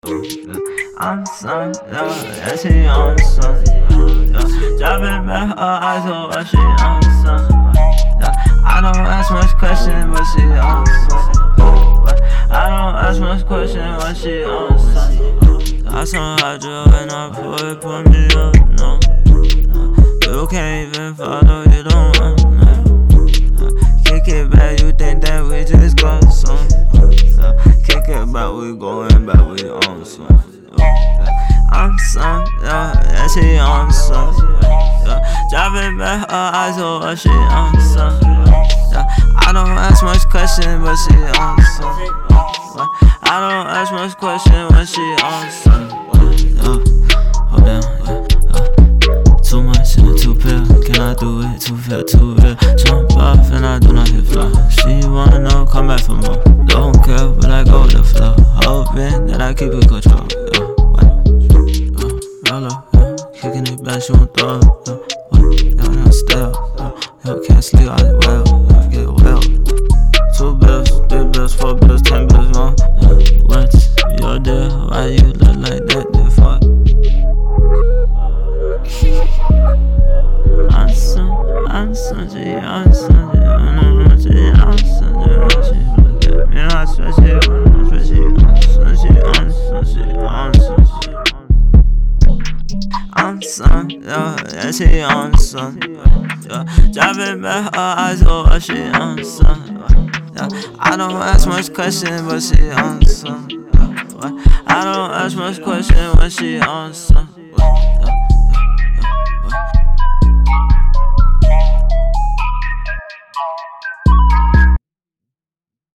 I'm son, yeah, she on son, yeah. Dropping back her eyes over, she on son, yeah. I don't ask much questions, but she on son. I don't ask much questions, but she on son. I some hydro and I put me up, no. You can't even follow, you don't want, no. Kick it back, you think that we just got some. Kick it back, we going back, we on some. I'm son, yeah, she on son. Yeah, driving back her eyes over, she on son. Yeah, I don't ask much questions, but she on son. I don't ask much questions when she on son. Hold down, yeah. Too much in a two pill, can I do it? Too feel, too real. Jump off and I do not hit fly. She wanna know, come back for more. Don't care, but I go with the flow. Hoping that I keep it control. Roll up, kicking it back, she won't throw up. Y'all never stay up. Y'all can't sleep, I get well. Get well. 2 bills, 3 bills, 4 bills, 10 bills long. What's your deal? Why you look like that? They fuck. I'm son, she on son, she on son, she on son, she look at me, I swear she on son, she on son, she on son, she on son, she on son. I'm son, yeah, she on son, yeah. Driving back her eyes over, she on son, yeah. I don't ask much questions, but she on son, yeah. I don't ask much questions when she on son.